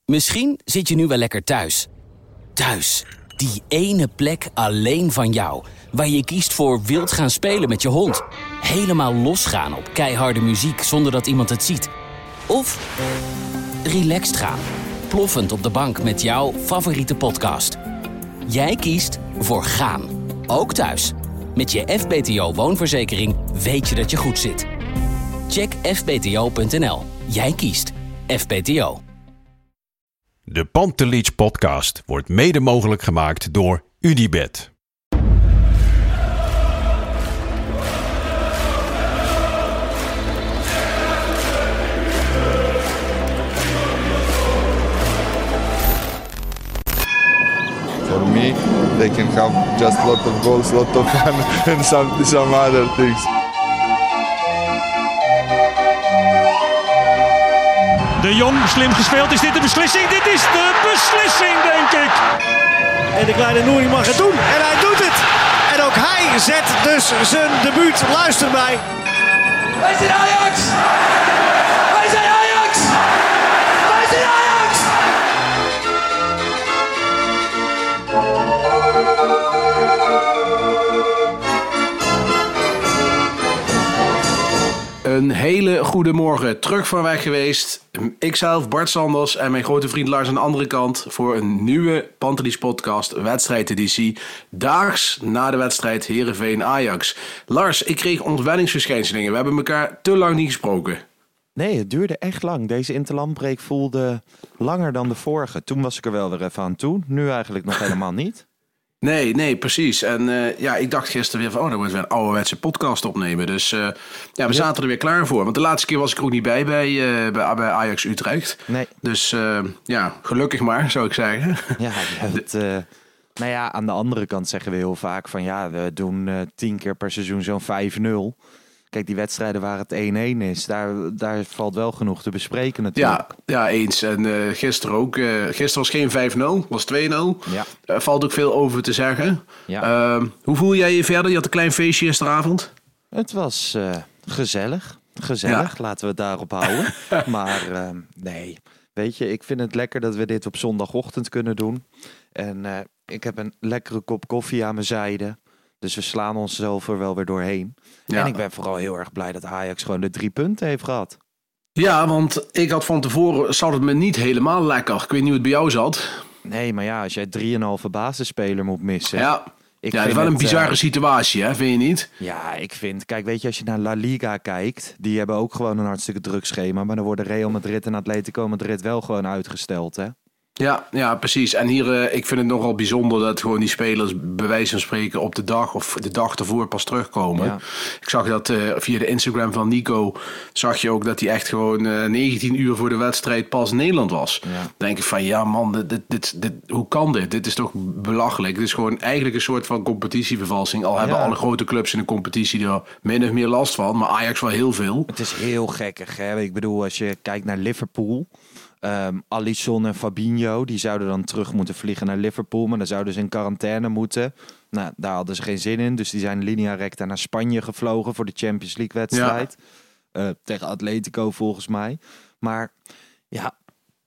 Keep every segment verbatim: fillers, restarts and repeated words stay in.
Misschien zit je nu wel lekker thuis. Thuis, die ene plek alleen van jou, waar je kiest voor wild gaan spelen met je hond. Helemaal losgaan op keiharde muziek zonder dat iemand het ziet. Of relaxed gaan, ploffend op de bank met jouw favoriete podcast. Jij kiest voor gaan, ook thuis. Met je F B T O woonverzekering weet je dat je goed zit. Check f b t o punt n l. Jij kiest F B T O. De Pantelich podcast wordt mede mogelijk gemaakt door Unibet. For me, they can have just a lot of goals, lot of fun and some, some other things. De Jong, slim gespeeld. Is dit de beslissing? Dit is de beslissing, denk ik. En de kleine Nouri mag het doen. En hij doet het. En ook hij zet dus zijn debuut. Luister mij. Wij zijn Ajax! Wij zijn Ajax! Wij zijn Ajax! Een hele goede morgen, terug van weg geweest. Ikzelf, Bart Sanders en mijn grote vriend Lars aan de andere kant voor een nieuwe Pantelich podcast wedstrijdeditie. Daags na de wedstrijd Heerenveen-Ajax. Lars, ik kreeg ontwenningsverschijnselen. We hebben elkaar te lang niet gesproken. Nee, het duurde echt lang. Deze interlandbreek voelde langer dan de vorige. Toen was ik er wel weer even aan toe. Nu eigenlijk nog helemaal niet. Nee, nee, precies. En uh, ja, ik dacht gisteren weer van, oh, dan moeten we een ouderwetse podcast opnemen. Dus uh, ja, we zaten er weer klaar voor. Want de laatste keer was ik er ook niet bij bij, uh, bij, bij Ajax Utrecht. Nee. Dus uh, ja, gelukkig maar, zou ik zeggen. Ja, het, uh, nou ja, aan de andere kant zeggen we heel vaak van, ja, we doen uh, tien keer per seizoen zo'n vijf nul. Kijk, die wedstrijden waar het één-één is, daar, daar valt wel genoeg te bespreken natuurlijk. Ja, ja eens. En uh, gisteren ook. Uh, gisteren was geen vijf nul, was twee nul. Ja. Uh, valt ook veel over te zeggen. Ja. Uh, hoe voel jij je verder? Je had een klein feestje gisteravond. Het was uh, gezellig. Gezellig, ja. Laten we het daarop houden. Maar uh, nee, weet je, ik vind het lekker dat we dit op zondagochtend kunnen doen. En uh, ik heb een lekkere kop koffie aan mijn zijde. Dus we slaan onszelf er wel weer doorheen. Ja. En ik ben vooral heel erg blij dat Ajax gewoon de drie punten heeft gehad. Ja, want ik had van tevoren, zat het me niet helemaal lekker. Ik weet niet hoe het bij jou zat. Nee, maar ja, als jij drieënhalve basisspeler moet missen. Ja, ik ja dat is wel een het, bizarre uh, situatie, hè? Vind je niet? Ja, ik vind, kijk, weet je, als je naar La Liga kijkt, die hebben ook gewoon een hartstikke druk schema. Maar dan worden Real Madrid en Atletico Madrid wel gewoon uitgesteld, hè? Ja, ja, precies. En hier, uh, ik vind het nogal bijzonder dat gewoon die spelers bij wijze van spreken op de dag of de dag ervoor pas terugkomen. Ja. Ik zag dat uh, via de Instagram van Nico, zag je ook dat hij echt gewoon uh, negentien uur voor de wedstrijd pas in Nederland was. Ja. Dan denk ik van, ja man, dit, dit, dit, dit, hoe kan dit? Dit is toch belachelijk? Dit is gewoon eigenlijk een soort van competitievervalsing. Al hebben ja. alle grote clubs in de competitie er min of meer last van, maar Ajax wel heel veel. Het is heel gekkig, hè? Ik bedoel, als je kijkt naar Liverpool, Um, Alisson en Fabinho, die zouden dan terug moeten vliegen naar Liverpool, maar dan zouden ze in quarantaine moeten. Nou, daar hadden ze geen zin in, dus die zijn linea recta naar Spanje gevlogen voor de Champions League wedstrijd. Ja. Uh, tegen Atletico volgens mij. Maar ja,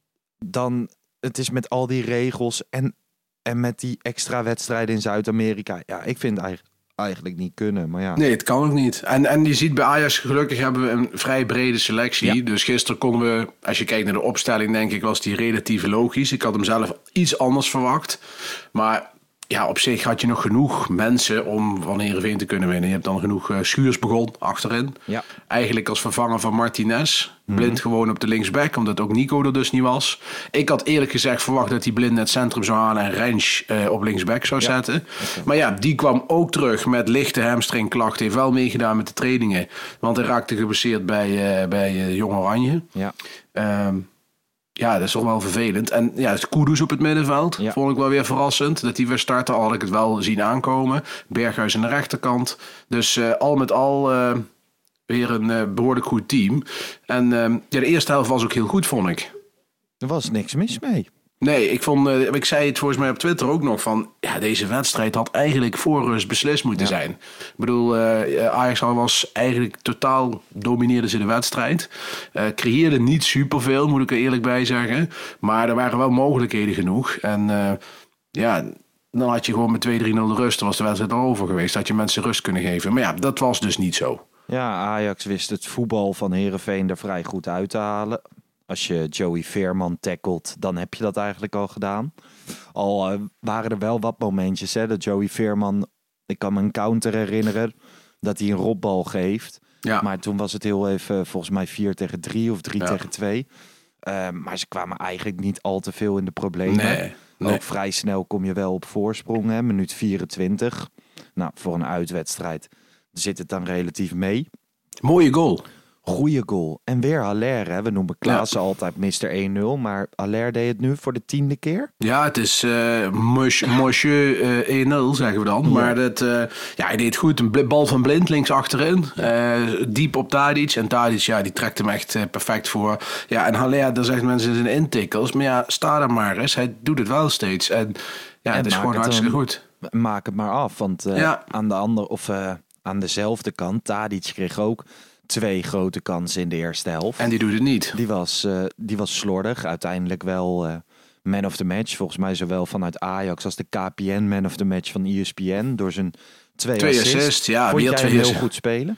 dan, het is met al die regels en, en met die extra wedstrijden in Zuid-Amerika. Ja, ik vind eigenlijk eigenlijk niet kunnen, maar ja. Nee, het kan ook niet. En, en je ziet bij Ajax, gelukkig hebben we een vrij brede selectie. Ja. Dus gisteren konden we, als je kijkt naar de opstelling, denk ik, was die relatief logisch. Ik had hem zelf iets anders verwacht. Maar ja, op zich had je nog genoeg mensen om van Heerenveen te kunnen winnen. Je hebt dan genoeg uh, Schuurs begon achterin. Ja. Eigenlijk als vervanger van Martinez. Mm-hmm. Blind gewoon op de linksback, omdat ook Nico er dus niet was. Ik had eerlijk gezegd verwacht dat hij Blind naar het centrum zou halen en Rens uh, op linksback zou ja. zetten. Okay. Maar ja, die kwam ook terug met lichte hamstringklachten. Heeft wel meegedaan met de trainingen. Want hij raakte geblesseerd bij, uh, bij uh, Jong Oranje. Ja. Um, Ja, dat is toch wel vervelend. En ja, het Kudus op het middenveld ja. vond ik wel weer verrassend. Dat hij weer startte, al had ik het wel zien aankomen. Berghuis aan de rechterkant. Dus uh, al met al uh, weer een uh, behoorlijk goed team. En uh, ja, de eerste helft was ook heel goed, vond ik. Er was niks mis mee. Nee, ik vond, uh, ik zei het volgens mij op Twitter ook nog van, ja, deze wedstrijd had eigenlijk voor rust beslist moeten ja. zijn. Ik bedoel, uh, Ajax was eigenlijk totaal, domineerde ze de wedstrijd. Uh, creëerde niet superveel, moet ik er eerlijk bij zeggen. Maar er waren wel mogelijkheden genoeg. En uh, ja, dan had je gewoon met twee drie nul de rust, dan was de wedstrijd al over geweest. Had je mensen rust kunnen geven. Maar ja, dat was dus niet zo. Ja, Ajax wist het voetbal van Heerenveen er vrij goed uit te halen. Als je Joey Veerman tackelt, dan heb je dat eigenlijk al gedaan. Al uh, waren er wel wat momentjes, hè, dat Joey Veerman, ik kan me een counter herinneren, dat hij een robbal geeft. Ja. Maar toen was het heel even, volgens mij vier tegen drie of drie ja. tegen twee. Uh, maar ze kwamen eigenlijk niet al te veel in de problemen. Nee, nee. Ook vrij snel kom je wel op voorsprong, hè, minuut vierentwintig. Nou, voor een uitwedstrijd zit het dan relatief mee. Mooie goal. Goeie goal. En weer Haller, hè. We noemen Klaassen ja. altijd mister één nul. Maar Haller deed het nu voor de tiende keer. Ja, het is uh, Monsieur uh, één nul, zeggen we dan. Ja. Maar dat, uh, ja, hij deed het goed. Een bal van Blind links achterin. Uh, diep op Tadic. En Tadic, ja, die trekt hem echt uh, perfect voor. Ja, en Haller, daar zeggen mensen in zijn intikkels. Maar ja, sta er maar eens. Hij doet het wel steeds. En ja, en het is gewoon het hartstikke een, goed. Maak het maar af. Want uh, ja. aan de andere, of uh, aan dezelfde kant, Tadic kreeg ook twee grote kansen in de eerste helft. En die doet het niet. Die was, uh, die was slordig. Uiteindelijk wel uh, man of the match. Volgens mij zowel vanuit Ajax als de K P N man of the match van E S P N. Door zijn twee, twee assists. assists. Ja, vond weer jij twee hem heel goed spelen?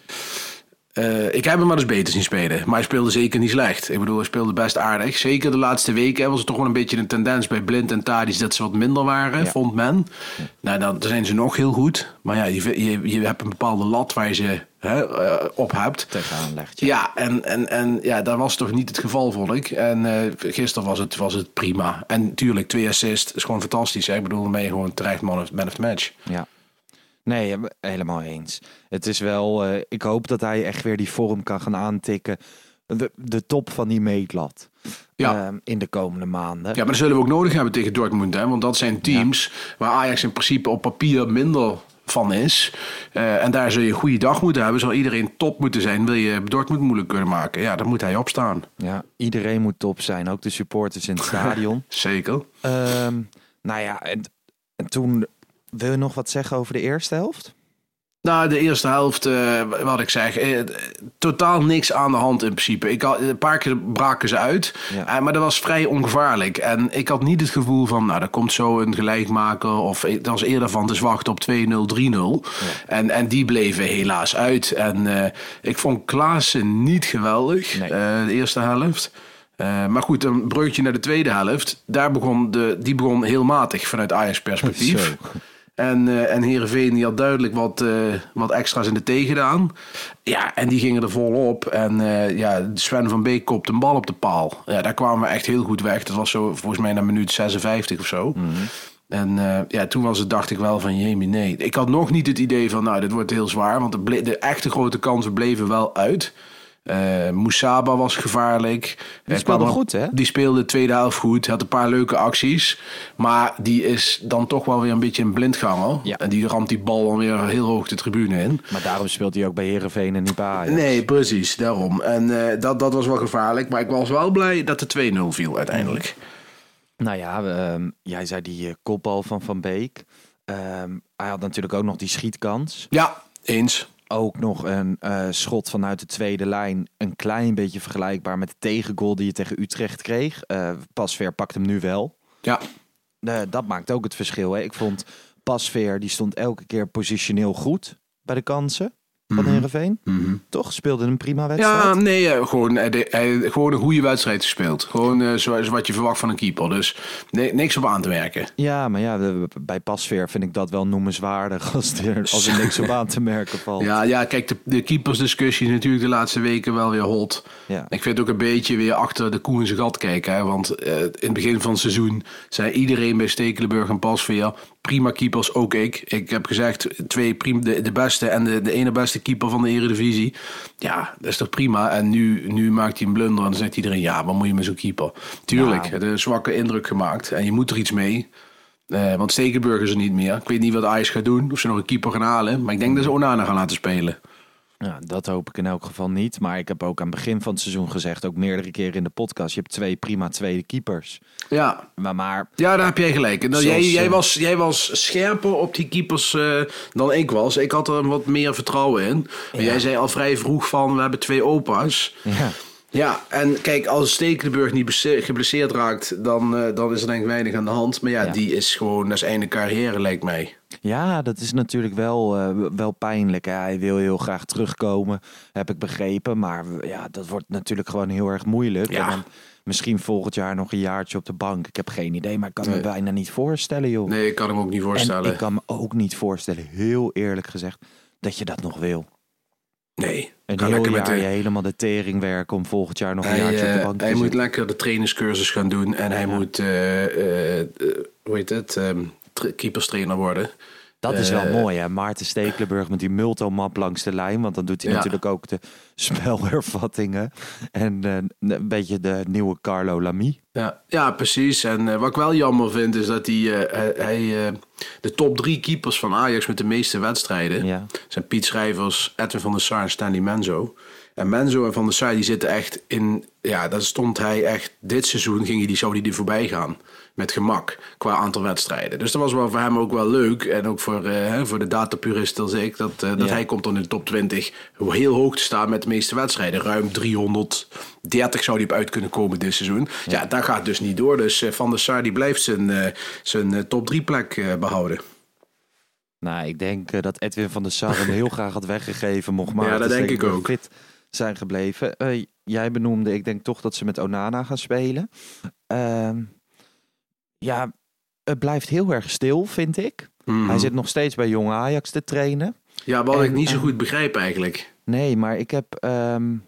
Uh, ik heb hem maar eens beter zien spelen. Maar hij speelde zeker niet slecht. Ik bedoel, hij speelde best aardig. Zeker de laatste weken was er toch wel een beetje een tendens bij Blind en Tadic dat ze wat minder waren, ja. vond men. Ja. Nou, dan zijn ze nog heel goed. Maar ja, je, je, je hebt een bepaalde lat waar je ze hè, uh, op hebt. Tegenaan legt. Ja, ja en, en, en ja, dat was toch niet het geval, vond ik. En uh, gisteren was het, was het prima. En natuurlijk, twee assists is gewoon fantastisch. Hè? Ik bedoel, dan ben je gewoon terecht man of, man of the match. Ja. Nee, helemaal eens. Het is wel, uh, ik hoop dat hij echt weer die vorm kan gaan aantikken. De, de top van die meetlat. Ja. Uh, in de komende maanden. Ja, maar dat zullen we ook nodig hebben tegen Dortmund. Hè? Want dat zijn teams ja. waar Ajax in principe op papier minder van is. Uh, en daar zul je een goede dag moeten hebben. Zal iedereen top moeten zijn. Wil je Dortmund moeilijk kunnen maken? Ja, dan moet hij opstaan. Ja, iedereen moet top zijn. Ook de supporters in het stadion. Zeker. Um, nou ja, en, en toen... Wil je nog wat zeggen over de eerste helft? Nou, de eerste helft, uh, wat ik zeg, eh, totaal niks aan de hand in principe. Ik had, een paar keer braken ze uit, ja. uh, maar dat was vrij ongevaarlijk. En ik had niet het gevoel van, nou, er komt zo een gelijkmaker. Of het was eerder van te wachten op twee nul, drie nul. Ja. En, en die bleven helaas uit. En uh, ik vond Klaassen niet geweldig, nee. uh, de eerste helft. Uh, maar goed, een breukje naar de tweede helft. Daar begon de, die begon heel matig vanuit Ajax perspectief. En, uh, en Heerenveen die had duidelijk wat, uh, wat extra's in de thee gedaan. Ja, en die gingen er volop. En uh, ja, Sven van Beek kopte een bal op de paal. Ja, daar kwamen we echt heel goed weg. Dat was zo volgens mij na minuut zesenvijftig of zo. Mm-hmm. En uh, ja, toen was het, dacht ik wel van, jemie, nee. Ik had nog niet het idee van, nou, dit wordt heel zwaar. Want de, ble- de echte grote kansen bleven wel uit. Uh, Moussaba was gevaarlijk. Die speelde uh, goed, hè? Die speelde de tweede helft goed. Had een paar leuke acties. Maar die is dan toch wel weer een beetje een blindganger. Ja. En die ramt die bal dan weer heel hoog de tribune in. Maar daarom speelt hij ook bij Heerenveen en niet bij Ajax. Nee, precies. Daarom. En uh, dat, dat was wel gevaarlijk. Maar ik was wel blij dat de twee nul viel uiteindelijk. Nou ja, uh, jij zei die uh, kopbal van Van Beek. Uh, hij had natuurlijk ook nog die schietkans. Ja, eens. Ook nog een uh, schot vanuit de tweede lijn. Een klein beetje vergelijkbaar met de tegengoal die je tegen Utrecht kreeg. Uh, Pasveer pakt hem nu wel. Ja. Uh, dat maakt ook het verschil. Hè? Ik vond Pasveer, die stond elke keer positioneel goed bij de kansen van mm-hmm. Heerenveen. Mm-hmm. Toch? Speelde een prima wedstrijd? Ja, nee, uh, gewoon, uh, de, uh, gewoon een goede wedstrijd gespeeld. Gewoon uh, zoals wat je verwacht van een keeper. Dus nee, niks op aan te merken. Ja, maar ja, de, bij Pasveer vind ik dat wel noemenswaardig als er, als er niks op aan te merken valt. Ja, ja kijk, de, de keepersdiscussie is natuurlijk de laatste weken wel weer hot. Ja. Ik vind het ook een beetje weer achter de koe in zijn gat kijken. Hè? Want uh, in het begin van het seizoen zei iedereen bij Stekelenburg en Pasveer, prima keepers, ook ik. Ik heb gezegd, twee prima, de, de beste en de, de ene beste keeper van de Eredivisie. Ja, dat is toch prima. En nu, nu maakt hij een blunder en dan zegt iedereen, ja, wat moet je met zo'n keeper? Tuurlijk, nou. De zwakke indruk gemaakt. En je moet er iets mee. Uh, want Stekelenburg is er niet meer. Ik weet niet wat Ajax gaat doen. Of ze nog een keeper gaan halen. Maar ik denk dat ze Onana gaan laten spelen. Ja, dat hoop ik in elk geval niet. Maar ik heb ook aan het begin van het seizoen gezegd, ook meerdere keren in de podcast, je hebt twee prima tweede keepers. Ja, maar, maar ja daar heb jij gelijk. Nou, zoals, jij, jij, uh, was, jij was scherper op die keepers uh, dan ik was. Ik had er wat meer vertrouwen in. Ja. Jij zei al vrij vroeg van, we hebben twee opa's. Ja. Ja, en kijk, als Stekelenburg niet geblesseerd raakt, dan, uh, dan is er denk ik weinig aan de hand. Maar ja, ja. die is gewoon, dat is einde carrière, lijkt mij. Ja, dat is natuurlijk wel, uh, wel pijnlijk. Hè? Hij wil heel graag terugkomen, heb ik begrepen. Maar ja, dat wordt natuurlijk gewoon heel erg moeilijk. Ja. En dan misschien volgend jaar nog een jaartje op de bank. Ik heb geen idee, maar ik kan nee. me bijna niet voorstellen, joh. Nee, ik kan hem ook niet voorstellen. En ik kan me ook niet voorstellen, heel eerlijk gezegd, dat je dat nog wil. Nee. Een heel jaar de... je helemaal de tering werken om volgend jaar nog een hij, jaartje op de bank te Hij zitten. moet lekker de trainingscursus gaan doen. En hij ja. moet, uh, uh, uh, hoe heet het, um, tra- keeperstrainer worden. Dat is wel uh, mooi, hè? Maarten Stekelenburg met die multomap langs de lijn. Want dan doet hij ja. natuurlijk ook de spelervattingen. En uh, een beetje de nieuwe Carlo Lamy. Ja, ja precies. En uh, wat ik wel jammer vind is dat hij, uh, hij uh, de top drie keepers van Ajax met de meeste wedstrijden ja. zijn Piet Schrijvers, Edwin van der Sar en Stanley Menzo. En Menzo en Van der Sar die zitten echt in, ja, daar stond hij echt, dit seizoen ging hij, die, zou hij er voorbij gaan. Met gemak, qua aantal wedstrijden. Dus dat was wel voor hem ook wel leuk. En ook voor, uh, voor de datapuristen als ik. Dat, uh, dat ja. hij komt dan in de top twintig heel hoog te staan met de meeste wedstrijden. Ruim driehonderddertig zou hij op uit kunnen komen dit seizoen. Ja, ja dat gaat dus niet door. Dus uh, Van der Sar die blijft zijn, uh, zijn uh, top drie plek uh, behouden. Nou, ik denk uh, dat Edwin van der Sar hem heel graag had weggegeven. Mocht maar ja, dat denk ik ook. Fit zijn gebleven. Uh, jij benoemde, ik denk toch dat ze met Onana gaan spelen. Uh, Ja, het blijft heel erg stil, vind ik. Mm-hmm. Hij zit nog steeds bij Jong Ajax te trainen. Ja, wat en, ik niet zo goed begrijp eigenlijk. Nee, maar ik heb... Um,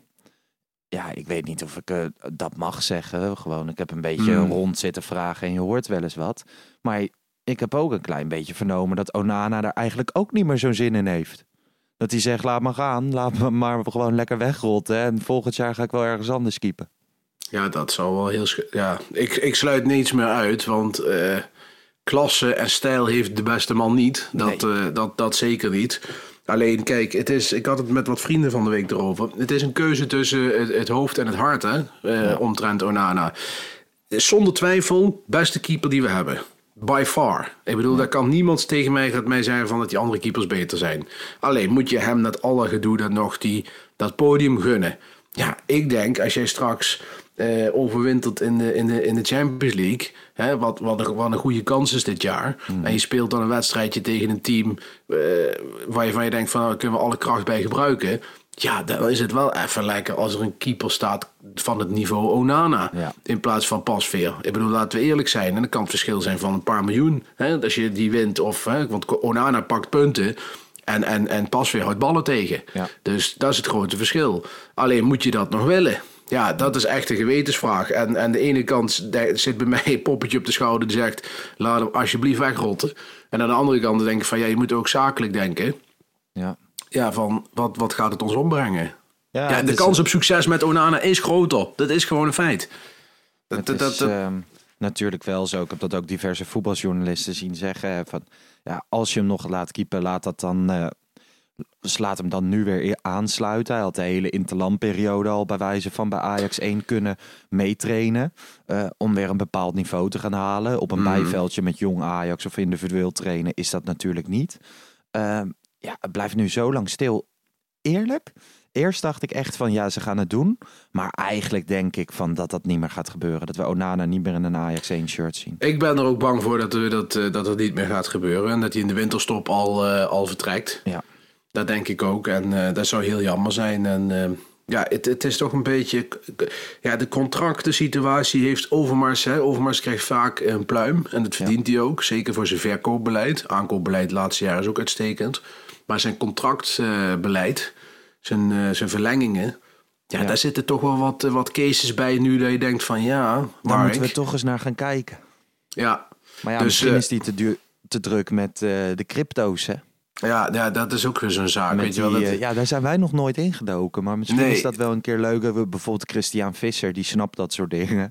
ja, ik weet niet of ik uh, dat mag zeggen. Gewoon, ik heb een beetje mm. rond zitten vragen en je hoort wel eens wat. Maar ik heb ook een klein beetje vernomen dat Onana daar eigenlijk ook niet meer zo'n zin in heeft. Dat hij zegt, laat maar gaan. Laat me maar gewoon lekker wegrotten. En volgend jaar ga ik wel ergens anders keepen. Ja, dat zou wel heel... Sch- ja, ik, ik sluit niets meer uit, want uh, klasse en stijl heeft de beste man niet. Dat, nee. uh, dat, dat zeker niet. Alleen, kijk, het is, ik had het met wat vrienden van de week erover. Het is een keuze tussen het, het hoofd en het hart, hè, uh, ja. omtrent Onana. Zonder twijfel, beste keeper die we hebben. By far. Ik bedoel, ja. daar kan niemand tegen mij, gaat mij zeggen van dat die andere keepers beter zijn. Alleen moet je hem dat alle gedoe dat nog die, dat podium gunnen. Ja, ik denk, als jij straks... Uh, overwinterd in de, in, de, in de Champions League. Hè, wat, wat, een, wat een goede kans is dit jaar. Mm. En je speelt dan een wedstrijdje tegen een team... Uh, waarvan je denkt van... Nou, daar kunnen we alle kracht bij gebruiken. Ja, dan is het wel even lekker als er een keeper staat... van het niveau Onana. Ja. In plaats van Pasveer. Ik bedoel, laten we eerlijk zijn. En dat kan het verschil zijn van een paar miljoen. Hè, als je die wint. Of, hè, want Onana pakt punten... En, en, en Pasveer houdt ballen tegen. Ja. Dus dat is het grote verschil. Alleen moet je dat nog willen... Ja, dat is echt een gewetensvraag. En aan de ene kant zit bij mij een poppetje op de schouder die zegt... laat hem alsjeblieft wegrotten. En aan de andere kant denk ik van... ja, je moet ook zakelijk denken. Ja, ja van wat, wat gaat het ons opbrengen? Ja, ja, de is, kans op succes met Onana is groter. Dat is gewoon een feit. Dat, het dat, is dat, uh, natuurlijk wel zo. Ik heb dat ook diverse voetbaljournalisten zien zeggen. Van, ja, als je hem nog laat keepen, laat dat dan... Uh, Dus laat hem dan nu weer aansluiten. Hij had de hele interlandperiode al bij wijze van bij Ajax één kunnen meetrainen. Uh, om weer een bepaald niveau te gaan halen. Op een mm. bijveldje met jong Ajax of individueel trainen is dat natuurlijk niet. Uh, ja, het blijft nu zo lang stil. Eerlijk, eerst dacht ik echt van ja, ze gaan het doen. Maar eigenlijk denk ik van dat dat niet meer gaat gebeuren. Dat we Onana niet meer in een Ajax één shirt zien. Ik ben er ook bang voor dat, we dat, uh, dat het niet meer gaat gebeuren. En dat hij in de winterstop al, uh, al vertrekt. Ja. Dat denk ik ook. En uh, dat zou heel jammer zijn. En uh, ja, het, het is toch een beetje... Ja, de contractensituatie heeft Overmars. Hè. Overmars krijgt vaak een pluim. En dat verdient ja. hij ook. Zeker voor zijn verkoopbeleid. Aankoopbeleid het laatste jaar is ook uitstekend. Maar zijn contractbeleid, uh, zijn, uh, zijn verlengingen... Ja, ja, daar zitten toch wel wat, wat cases bij nu dat je denkt van ja... Mark, daar moeten we toch eens naar gaan kijken. Ja. Maar ja, dus, misschien uh, is die te, duur, te druk met uh, de crypto's, hè? Ja, ja, dat is ook weer zo'n zaak. Weet die, je wel, dat... Ja, daar zijn wij nog nooit ingedoken. Maar misschien nee. is dat wel een keer leuk. Bijvoorbeeld Christian Visser, die snapt dat soort dingen.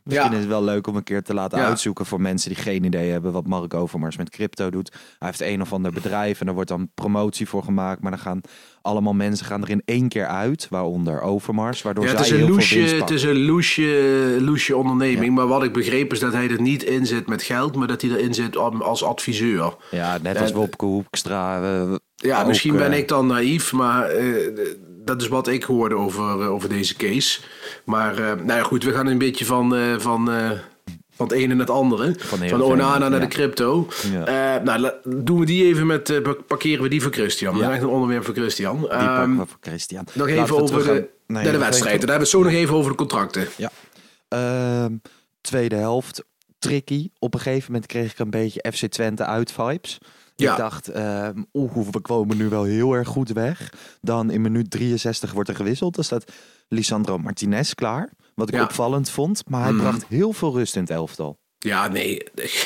Misschien Ja. is het wel leuk om een keer te laten Ja. uitzoeken voor mensen die geen idee hebben wat Mark Overmars met crypto doet. Hij heeft een of ander bedrijf en daar wordt dan promotie voor gemaakt. Maar dan gaan allemaal mensen gaan er in één keer uit, waaronder Overmars. Waardoor Ja, zij het is een heel loesje, veel winst het pakken. is een loesje, loesje onderneming. Ja. Maar wat ik begreep is dat hij er niet in zit met geld, maar dat hij erin zit om- als adviseur. Ja, net als En- Wopke Hoekstra. eh, Ja, ook, misschien ben eh, ik dan naïef, maar eh, dat is wat ik hoorde over, eh, over deze case. Maar eh, nou ja, goed, we gaan een beetje van, eh, van, eh, van het ene naar het andere. Van Van, Heerenveen, Onana naar ja. de crypto. Ja. Eh, nou, la- doen we die even met, eh, parkeren we die voor Christian. Dat Ja. is echt een onderwerp voor Christian. Die Ehm, pakken we voor Christian. nog Laten even we over teruggaan- de, Nee, naar nog de even wedstrijd. Dan hebben we het zo nog even over de contracten. Ja. Ehm, tweede helft, tricky. Op een gegeven moment kreeg ik een beetje F C Twente uit vibes. Ja. Ik dacht, ehm, oeh, we komen nu wel heel erg goed weg. Dan in minuut drieënzestig wordt er gewisseld. Dan staat Lisandro Martinez klaar. Wat ik Ja. opvallend vond. Maar hij Mhm. bracht heel veel rust in het elftal. Ja, nee.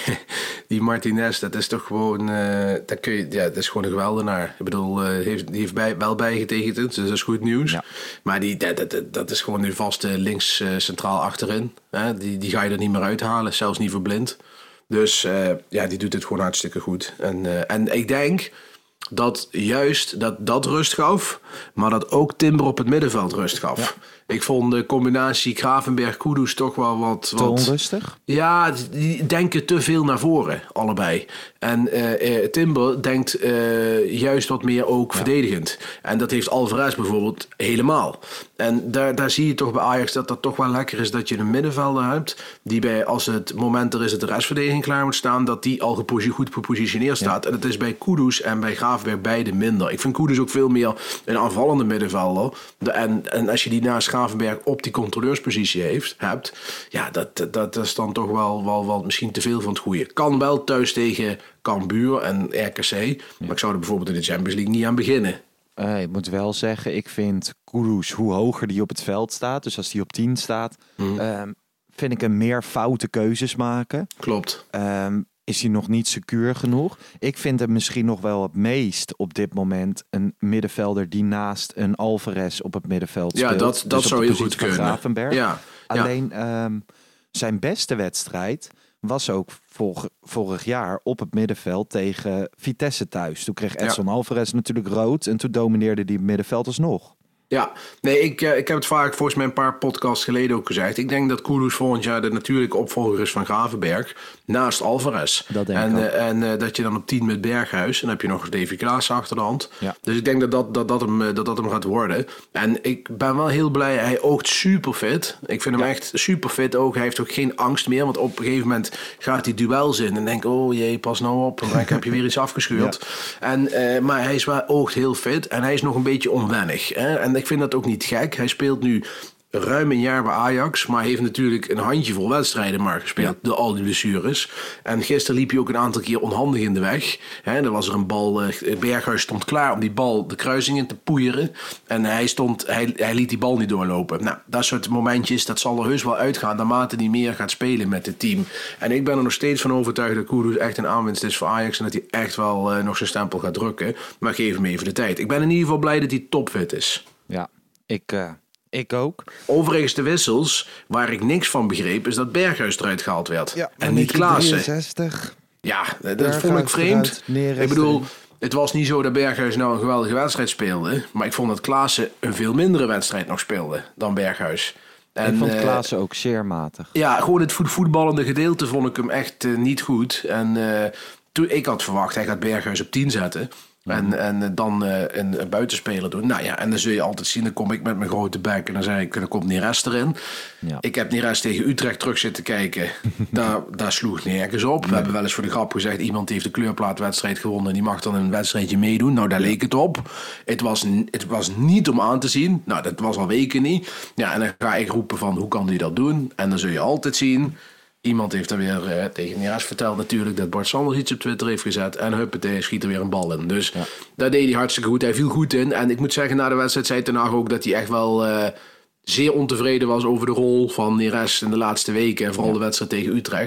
Die Martinez, dat is toch gewoon... eh, dat, kun je, ja, dat is gewoon een geweldenaar. Ik bedoel, eh, heeft, die heeft bij, wel bijgetekend, dus dat is goed nieuws. Ja. Maar die, dat, dat, dat is gewoon nu vast eh, links eh, centraal achterin. Hè? Die, die ga je er niet meer uithalen, zelfs niet voor blind. Dus eh, ja, die doet het gewoon hartstikke goed. En, eh, en ik denk dat juist dat dat rust gaf, maar dat ook Timber op het middenveld rust gaf. Ik vond de combinatie Gravenberg-Kudus toch wel wat... Te wat onrustig. ja, die denken te veel naar voren, allebei. En eh, eh, Timber denkt eh, juist wat meer ook verdedigend. En dat heeft Alvarez bijvoorbeeld helemaal. En daar, daar zie je toch bij Ajax dat dat toch wel lekker is dat je een middenvelder hebt die bij, als het moment er is dat de restverdediging klaar moet staan, dat die al geposi- goed gepositioneerd staat. En dat is bij Kudus en bij Gravenberg beide minder. Ik vind Kudus ook veel meer een aanvallende middenvelder. De, en, en als je die naast Gravenberg op die controleurspositie heeft, hebt, ja, dat, dat, dat is dan toch wel, wel, wel misschien te veel van het goede. Kan wel thuis tegen Cambuur en R K C, maar ik zou er bijvoorbeeld in de Champions League niet aan beginnen. Uh, ik moet wel zeggen, ik vind Kudus, hoe hoger die op het veld staat, dus als die op tien staat, Mm. um, vind ik hem meer foute keuzes maken. Klopt. Um, is hij nog niet secuur genoeg? Ik vind hem misschien nog wel het meest op dit moment een middenvelder die naast een Alvarez op het middenveld Ja, speelt. dat, Dus dat op zou de heel positie goed van kunnen. Gravenberg. Ja, ja. Alleen um, zijn beste wedstrijd was ook vor, vorig jaar op het middenveld tegen Vitesse thuis. Toen kreeg Edson Ja. Alvarez natuurlijk rood en toen domineerde die middenveld alsnog. Ja, nee, ik, uh, ik heb het vaak volgens mij een paar podcasts geleden ook gezegd. Ik denk dat Kudus volgend jaar de natuurlijke opvolger is van Gravenberg naast Alvarez. Dat denk en ik ook. uh, en uh, dat je dan op tien met Berghuis en dan heb je nog Davy Klaassen achter de hand. Ja. Dus ik denk dat dat, dat, dat, hem, dat dat hem gaat worden. En ik ben wel heel blij. Hij oogt super fit. Ik vind hem Ja. echt super fit ook. Hij heeft ook geen angst meer. Want op een gegeven moment gaat hij duels in en denkt, oh jee, pas nou op. Dan heb je weer iets afgescheurd. Ja. En, uh, maar hij is wel oogt heel fit en hij is nog een beetje onwennig. Hè? En ik vind dat ook niet gek. Hij speelt nu ruim een jaar bij Ajax, maar heeft natuurlijk een handjevol wedstrijden maar gespeeld ja. door al die blessures. En gisteren liep hij ook een aantal keer onhandig in de weg. He, er was er een bal, uh, Berghuis stond klaar om die bal de kruising in te poeieren. En hij, stond, hij, hij liet die bal niet doorlopen. Nou, dat soort momentjes, dat zal er heus wel uitgaan naarmate hij meer gaat spelen met het team. En ik ben er nog steeds van overtuigd dat Kudus echt een aanwinst is voor Ajax en dat hij echt wel uh, nog zijn stempel gaat drukken. Maar geef hem even de tijd. Ik ben in ieder geval blij dat hij topfit is. Ja, ik... Uh... Ik ook. Overigens de wissels, waar ik niks van begreep, is dat Berghuis eruit gehaald werd. Ja, en niet Klaassen. drieënzestig. Ja, dat Berghuis vond ik vreemd. Ik bedoel, het was niet zo dat Berghuis nou een geweldige wedstrijd speelde. Maar ik vond dat Klaassen een veel mindere wedstrijd nog speelde dan Berghuis. En, ik vond Klaassen uh, ook zeer matig. Ja, gewoon het voetballende gedeelte vond ik hem echt uh, niet goed. En uh, toen, ik had verwacht, hij gaat Berghuis op tien zetten. En, en dan uh, een, een buitenspeler doen. Nou ja, en dan zul je altijd zien. Dan kom ik met mijn grote bek en dan zeg ik, dan komt Neres erin. Ja. Ik heb Neres tegen Utrecht terug zitten kijken. daar, daar sloeg nergens op. Nee. We hebben wel eens voor de grap gezegd, iemand heeft de kleurplaatwedstrijd gewonnen en die mag dan een wedstrijdje meedoen. Nou, daar leek het op. Het was, het was niet om aan te zien. Nou, dat was al weken niet. Ja, en dan ga ik roepen van, hoe kan hij dat doen? En dan zul je altijd zien... Iemand heeft dan weer uh, tegen Neres verteld natuurlijk dat Bart Sanders iets op Twitter heeft gezet. En huppatee, schiet er weer een bal in. Dus ja. Daar deed hij hartstikke goed. Hij viel goed in. En ik moet zeggen, na de wedstrijd zei Ten Hag ook dat hij echt wel uh, zeer ontevreden was over de rol van Neres in de laatste weken. En vooral ja. de wedstrijd tegen Utrecht.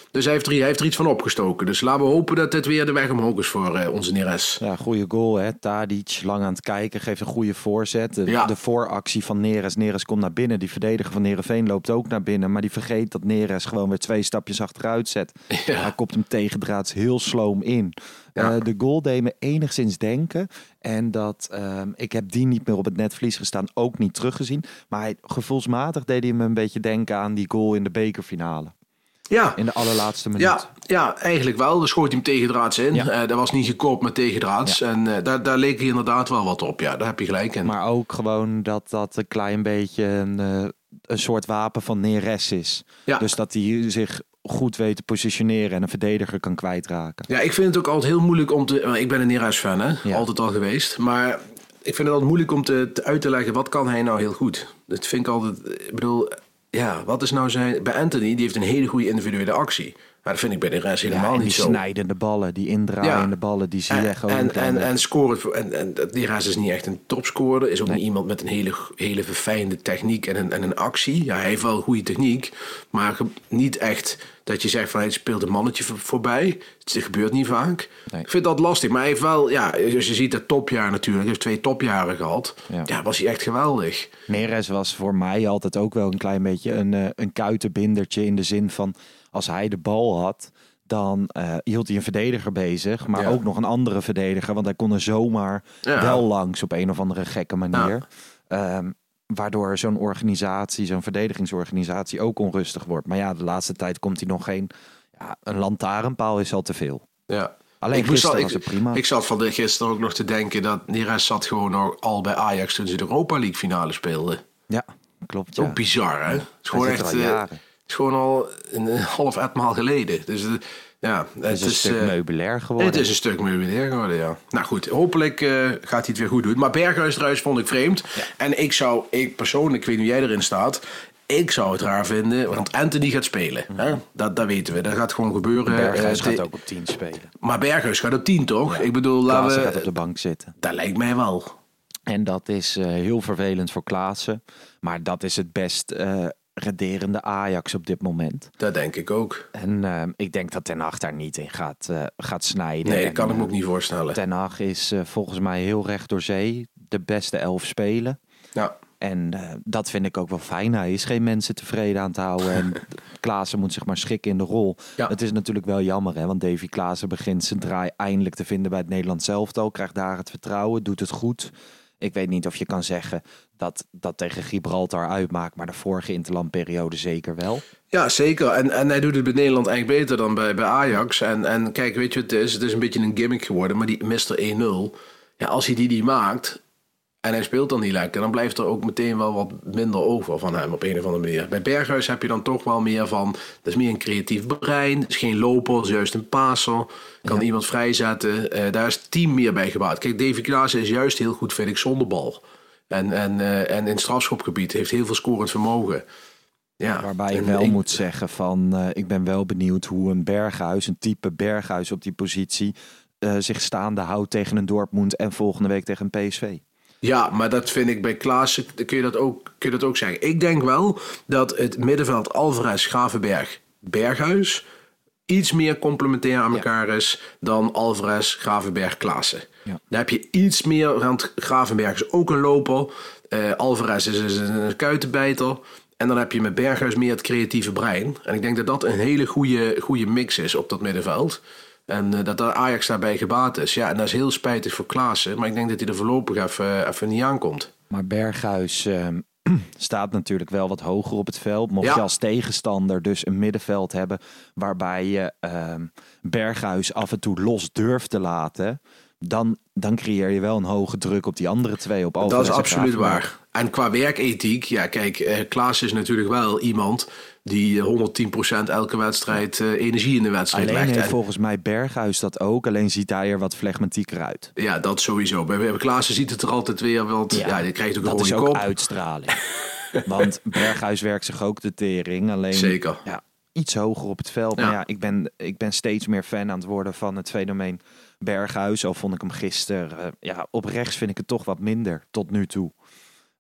Dus hij heeft, er, hij heeft er iets van opgestoken. Dus laten we hopen dat dit weer de weg omhoog is voor uh, onze Neres. Ja, goede goal hè. Tadic, lang aan het kijken, geeft een goede voorzet. De, ja. de vooractie van Neres. Neres komt naar binnen. Die verdediger van Heerenveen loopt ook naar binnen. Maar die vergeet dat Neres gewoon weer twee stapjes achteruit zet. Ja. Hij kopt hem tegendraads heel sloom in. Ja. Uh, de goal deed me enigszins denken. En dat, uh, ik heb die niet meer op het netvlies gestaan, ook niet teruggezien. Maar hij, gevoelsmatig deed hij me een beetje denken aan die goal in de bekerfinale. Ja. In de allerlaatste minuut. Ja, ja, eigenlijk wel. Dan schoot hij hem tegendraads in. Ja. Uh, dat was niet gekoopt met tegendraads. Ja. En uh, daar, daar leek hij inderdaad wel wat op. Ja, daar heb je gelijk in. Maar ook gewoon dat dat een klein beetje een, uh, een soort wapen van Neres is. Ja. Dus dat hij zich goed weet te positioneren en een verdediger kan kwijtraken. Ja, ik vind het ook altijd heel moeilijk om te... Ik ben een Neres-fan, hè? Ja. Altijd al geweest. Maar ik vind het altijd moeilijk om te, te uit te leggen, wat kan hij nou heel goed? Dat vind ik altijd... Ik bedoel... Ja, wat is nou zijn... Bij Anthony, die heeft een hele goede individuele actie. Maar dat vind ik bij de rest helemaal ja, niet zo. Die snijdende ballen, die indraaiende ja. ballen, die zie je gewoon. En, en, en, en scoren... En, en die rest is niet echt een topscorer. Is ook nee. niet iemand met een hele, hele verfijnde techniek en een, en een actie. Ja, hij heeft wel goede techniek. Maar niet echt dat je zegt van hij speelt een mannetje voorbij. Het gebeurt niet vaak. Nee. Ik vind dat lastig. Maar hij heeft wel... Ja, als je ziet het topjaar natuurlijk. Hij heeft twee topjaren gehad. Ja, ja was hij echt geweldig. Neres was voor mij altijd ook wel een klein beetje een, een kuitenbindertje in de zin van... Als hij de bal had, dan uh, hield hij een verdediger bezig. Maar ja. ook nog een andere verdediger. Want hij kon er zomaar ja. wel langs op een of andere gekke manier. Ja. Um, waardoor zo'n organisatie, zo'n verdedigingsorganisatie ook onrustig wordt. Maar ja, de laatste tijd komt hij nog geen... Ja, een lantaarnpaal is al te veel. Ja. Alleen ik gisteren al, was ik, het prima. Ik zat van de gisteren ook nog te denken dat Neres zat gewoon nog al bij Ajax toen ze de Europa League finale speelden. Ja, klopt. Ja. Ook bizar, hè? Ja. Het is gewoon echt... Het is gewoon al een half etmaal geleden. Dus uh, ja, het, het is een is, stuk uh, meubilair geworden. Het is een stuk meubilair geworden, ja. Nou goed, hopelijk uh, gaat hij het weer goed doen. Maar Berghuis trouwens vond ik vreemd. Ja. En ik zou, ik persoonlijk, ik weet niet hoe jij erin staat... Ik zou het raar vinden, want Anthony gaat spelen. Mm. Hè? Dat, dat weten we, dat gaat gewoon gebeuren. Berghuis uh, gaat ook op tien spelen. Maar Berghuis gaat op tien, toch? Ja. Ik bedoel, Klaassen we, gaat op de bank zitten. Dat lijkt mij wel. En dat is uh, heel vervelend voor Klaassen. Maar dat is het best... Uh, rederende Ajax op dit moment. Dat denk ik ook. En uh, ik denk dat Ten Hag daar niet in gaat, uh, gaat snijden. Nee, dat kan ik me ook niet voorstellen. Ten Hag is uh, volgens mij heel recht door zee de beste elf spelen. Ja. En uh, dat vind ik ook wel fijn. Hij is geen mensen tevreden aan het houden. En Klaassen moet zich maar schikken in de rol. Ja. Het is natuurlijk wel jammer, hè, want Davy Klaassen begint zijn draai eindelijk te vinden bij het Nederlands elftal. Krijgt daar het vertrouwen, doet het goed. Ik weet niet of je kan zeggen dat dat tegen Gibraltar uitmaakt, maar de vorige interlandperiode zeker wel. Ja, zeker. En, en hij doet het bij Nederland eigenlijk beter dan bij, bij Ajax. En, en kijk, weet je wat het is? Het is een beetje een gimmick geworden, maar die mister één nul, ja, als hij die niet maakt en hij speelt dan niet lekker, dan blijft er ook meteen wel wat minder over van hem op een of andere manier. Bij Berghuis heb je dan toch wel meer van, dat is meer een creatief brein, het is geen loper, het is juist een passer, kan ja. iemand vrijzetten. Uh, daar is het team meer bij gebouwd. Kijk, Davy Klaassen is juist heel goed, vind ik, zonder bal. En, en, uh, en in het strafschopgebied heeft heel veel scorend vermogen. Ja, waarbij je wel ik, moet zeggen van, uh, ik ben wel benieuwd hoe een Berghuis, een type Berghuis op die positie, uh, zich staande houdt tegen een Dortmund en volgende week tegen een P S V. Ja, maar dat vind ik bij Klaassen, kun je dat ook, kun je dat ook zeggen. Ik denk wel dat het middenveld Alvarez, Gravenberch, Berghuis iets meer complementair aan elkaar ja. is dan Alvarez, Gravenberch, Klaassen. Ja. Daar heb je iets meer, want Gravenberch is ook een loper. Uh, Alvarez is, is een kuitenbijter. En dan heb je met Berghuis meer het creatieve brein. En ik denk dat dat een hele goede, goede mix is op dat middenveld. En uh, dat Ajax daarbij gebaat is. Ja, en dat is heel spijtig voor Klaassen. Maar ik denk dat hij er voorlopig even, even niet aankomt. Maar Berghuis uh, staat natuurlijk wel wat hoger op het veld. Mocht ja. je als tegenstander dus een middenveld hebben waarbij je uh, Berghuis af en toe los durft te laten, dan, dan creëer je wel een hoge druk op die andere twee. Op dat is absoluut waar. En qua werkethiek, ja kijk, uh, Klaassen is natuurlijk wel iemand die honderdtien procent elke wedstrijd uh, energie in de wedstrijd alleen legt. Alleen heeft en... volgens mij Berghuis dat ook, alleen ziet hij er wat flegmatieker uit. Ja, dat sowieso. Bij, bij Klaassen ziet het er altijd weer, want ja, ja je krijgt ook een rode kop. Dat is ook uitstraling. Want Berghuis werkt zich ook de tering, alleen zeker. Ja, iets hoger op het veld. Ja. Maar ja, ik ben, ik ben steeds meer fan aan het worden van het fenomeen Berghuis. Al vond ik hem gisteren, uh, ja, op rechts vind ik het toch wat minder tot nu toe.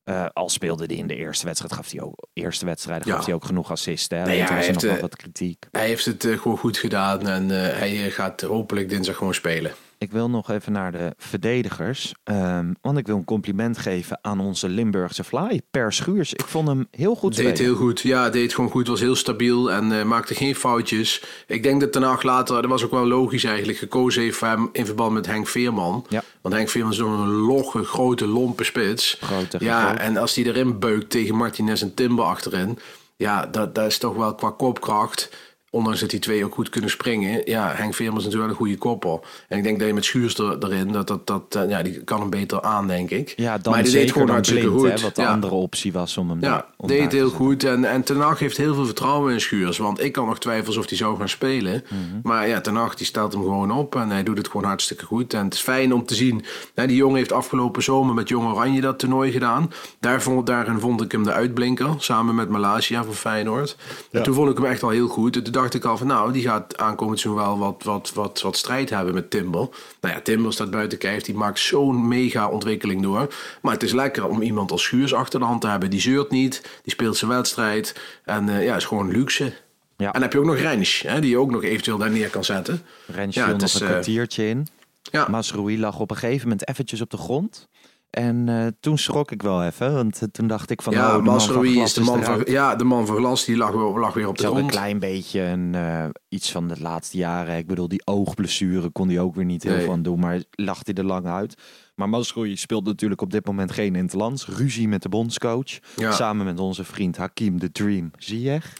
Uh, al speelde hij in de eerste wedstrijd, gaf hij ook, eerste wedstrijd gaf Ja. hij ook genoeg assisten. Hè? Nee, Nee, hij was er heeft, nog wel uh, wat kritiek. Hij heeft het uh, gewoon goed gedaan en uh, hij uh, gaat hopelijk dinsdag gewoon spelen. Ik wil nog even naar de verdedigers. Um, want ik wil een compliment geven aan onze Limburgse fly, Per Schuurs. Ik vond hem heel goed spelen. Deed heel goed. Ja, deed gewoon goed. Was heel stabiel en uh, maakte geen foutjes. Ik denk dat Ten Hag later, dat was ook wel logisch eigenlijk, gekozen heeft voor hem in verband met Henk Veerman. Ja. Want Henk Veerman is nog een logge, grote, lompe spits. Grote, ja, groot. En als hij erin beukt tegen Martinez en Timber achterin, ja, dat, dat is toch wel qua kopkracht. Ondanks dat die twee ook goed kunnen springen. Ja, Henk Veerman is natuurlijk wel een goede kopper. En ik denk dat je met Schuurs er, erin, dat, dat, dat, uh, ja, die kan hem beter aan, denk ik. Ja, dan maar die zeker deed gewoon dan hartstikke Blind, goed. Hè, wat de ja. andere optie was om hem Ja, om deed daar te heel zetten. goed. En, en Ten Hag heeft heel veel vertrouwen in Schuurs. Want ik kan nog twijfels of hij zou gaan spelen. Mm-hmm. Maar ja, Ten Hag die stelt hem gewoon op. En hij doet het gewoon hartstikke goed. En het is fijn om te zien. Hè, die jongen heeft afgelopen zomer met Jong Oranje dat toernooi gedaan. Daar vond, daarin vond ik hem de uitblinker. Samen met Malasia van Feyenoord. Ja. En toen vond ik hem echt al heel goed. En toen dacht ik al van nou, die gaat aankomend seizoen wel wat, wat, wat, wat strijd hebben met Timber. Nou ja, Timber staat buiten kijf. Die maakt zo'n mega ontwikkeling door. Maar het is lekker om iemand als Schuurs achter de hand te hebben. Die zeurt niet. Die speelt zijn wedstrijd. En uh, ja, is gewoon luxe. Ja. En dan heb je ook nog Rens, hè, die je ook nog eventueel daar neer kan zetten. Rens ja, viel nog is, een uh, kwartiertje in. Ja. Masroei lag op een gegeven moment eventjes op de grond. En uh, toen schrok ik wel even. Want uh, toen dacht ik van... Ja, oh, Masroei is de man van... Ja, de man van Glas. Die lag weer, lag weer op de grond. grond. Een klein beetje een, uh, iets van de laatste jaren. Ik bedoel, die oogblessure kon hij ook weer niet heel nee. van doen. Maar lag hij er lang uit. Maar Masroei speelt natuurlijk op dit moment geen interlands. Ruzie met de bondscoach. Ja. Samen met onze vriend Hakim the Dream Ziyech.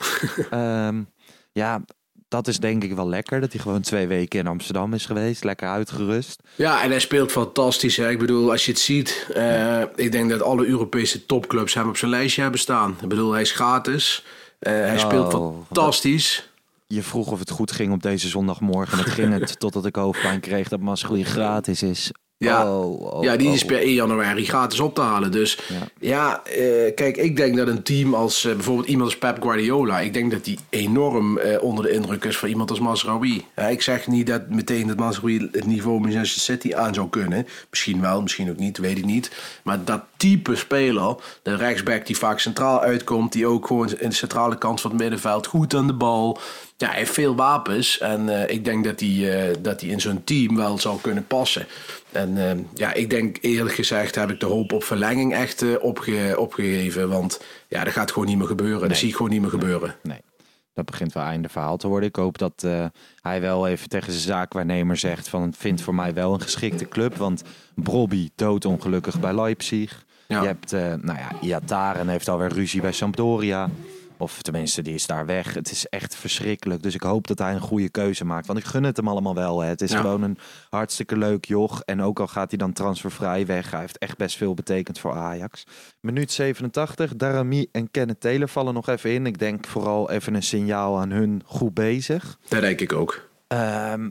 um, ja... Dat is denk ik wel lekker, dat hij gewoon twee weken in Amsterdam is geweest. Lekker uitgerust. Ja, en hij speelt fantastisch. Hè? Ik bedoel, als je het ziet... Uh, ik denk dat alle Europese topclubs hem op zijn lijstje hebben staan. Ik bedoel, hij is gratis. Uh, hij oh, speelt fantastisch. Je vroeg of het goed ging op deze zondagmorgen. Het ging het totdat ik hoofdpijn kreeg dat Masroei gratis is. Ja, oh, oh, ja, die is oh. per één januari gratis op te halen. Dus ja, ja uh, kijk, ik denk dat een team als uh, bijvoorbeeld iemand als Pep Guardiola... ik denk dat die enorm uh, onder de indruk is van iemand als Mazraoui. Uh, ik zeg niet dat meteen dat Mazraoui het niveau Manchester City aan zou kunnen. Misschien wel, misschien ook niet, weet ik niet. Maar dat type speler, de rechtsback die vaak centraal uitkomt... die ook gewoon in de centrale kant van het middenveld goed aan de bal... Ja, hij heeft veel wapens en uh, ik denk dat hij, uh, dat hij in zo'n team wel zal kunnen passen. En uh, ja, ik denk eerlijk gezegd heb ik de hoop op verlenging echt uh, opge- opgegeven. Want ja, dat gaat gewoon niet meer gebeuren. Nee. Dat zie ik gewoon niet meer gebeuren. Nee, nee. Dat begint wel einde verhaal te worden. Ik hoop dat uh, hij wel even tegen zijn zaakwaarnemer zegt van... vindt voor mij wel een geschikte club. Want Brobby doodongelukkig bij Leipzig. Ja. Je hebt, uh, nou ja, Iataren heeft alweer ruzie bij Sampdoria... Of tenminste, die is daar weg. Het is echt verschrikkelijk. Dus ik hoop dat hij een goede keuze maakt. Want ik gun het hem allemaal wel. Hè. Het is ja. gewoon een hartstikke leuk joch. En ook al gaat hij dan transfervrij weg. Hij heeft echt best veel betekend voor Ajax. Minuut zevenentachtig. Daramy en Kenneth Taylor vallen nog even in. Ik denk vooral even een signaal aan hun goed bezig. Dat denk ik ook. Um,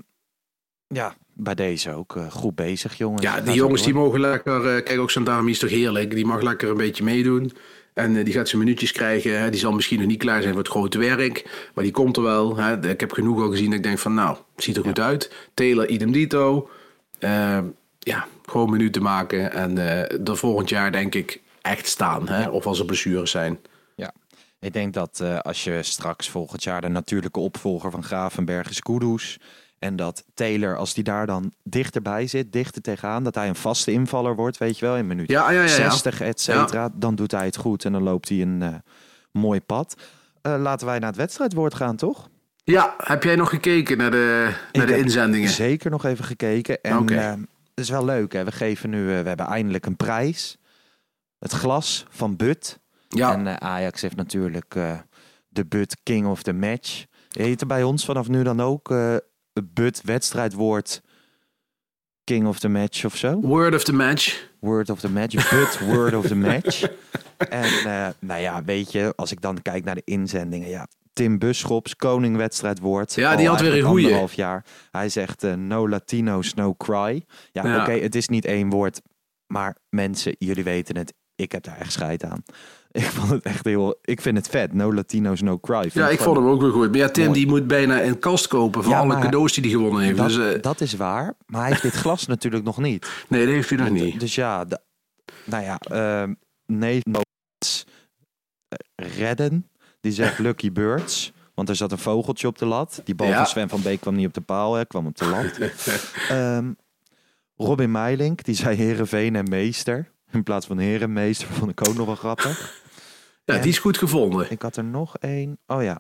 ja, bij deze ook. Uh, goed bezig, jongens. Ja, die jongens die mogen lekker... Uh, kijk, ook zo'n Daramy is toch heerlijk. Die mag lekker een beetje meedoen. En uh, die gaat zijn minuutjes krijgen. Hè. Die zal misschien nog niet klaar zijn voor het grote werk. Maar die komt er wel. Hè. Ik heb genoeg al gezien dat ik denk van nou, ziet er goed ja. uit. Taylor, idem dito. Uh, ja, gewoon minuten maken. En uh, er volgend jaar denk ik echt staan. Hè. Of als er blessures zijn. Ja, ik denk dat uh, als je straks volgend jaar de natuurlijke opvolger van Gravenberg is Kudus... En dat Taylor, als die daar dan dichterbij zit, dichter tegenaan... dat hij een vaste invaller wordt, weet je wel, in minuut ja, ja, ja, zestig, et cetera. Ja. Dan doet hij het goed en dan loopt hij een uh, mooi pad. Uh, laten wij naar het wedstrijdwoord gaan, toch? Ja, heb jij nog gekeken naar de, naar de inzendingen? Zeker nog even gekeken. En okay. uh, het is wel leuk, hè. We geven nu, uh, we hebben eindelijk een prijs. Het glas van Bud. Ja. En uh, Ajax heeft natuurlijk uh, de Bud King of the Match. Heet er bij ons vanaf nu dan ook... Uh, Bud wedstrijdwoord King of the Match of zo. Word of the Match. Word of the Match. Bud Word of the Match. En uh, nou ja, weet je, als ik dan kijk naar de inzendingen, ja, Tim Buschops, koning wedstrijdwoord. Ja, die had weer een goeie. Anderhalf jaar. Hij zegt uh, no Latinos, no cry. Ja, ja. oké, okay, het is niet één woord, maar mensen, jullie weten het, ik heb daar echt scheid aan. Ik vond het echt heel... Ik vind het vet. No Latinos, no cry. Vind ja, ik vond hem ook weer goed. Maar ja, Tim mooi. Die moet bijna een kast kopen voor ja, alle cadeaus die hij gewonnen heeft. Dat, dus, uh... dat is waar. Maar hij heeft dit glas natuurlijk nog niet. Nee, dat heeft hij nog niet. Dus ja, de, nou ja... Uh, neef redden. Die zegt Lucky Birds. Want er zat een vogeltje op de lat. Die bal Ja. van Sven van Beek kwam niet op de paal, hè, kwam op de lat. um, Robin Meilink, die zei Heerenveen en meester. In plaats van herenmeester, vond ik ook nog wel grappig. Ja, En die is goed gevonden. ik had er nog één. Oh ja.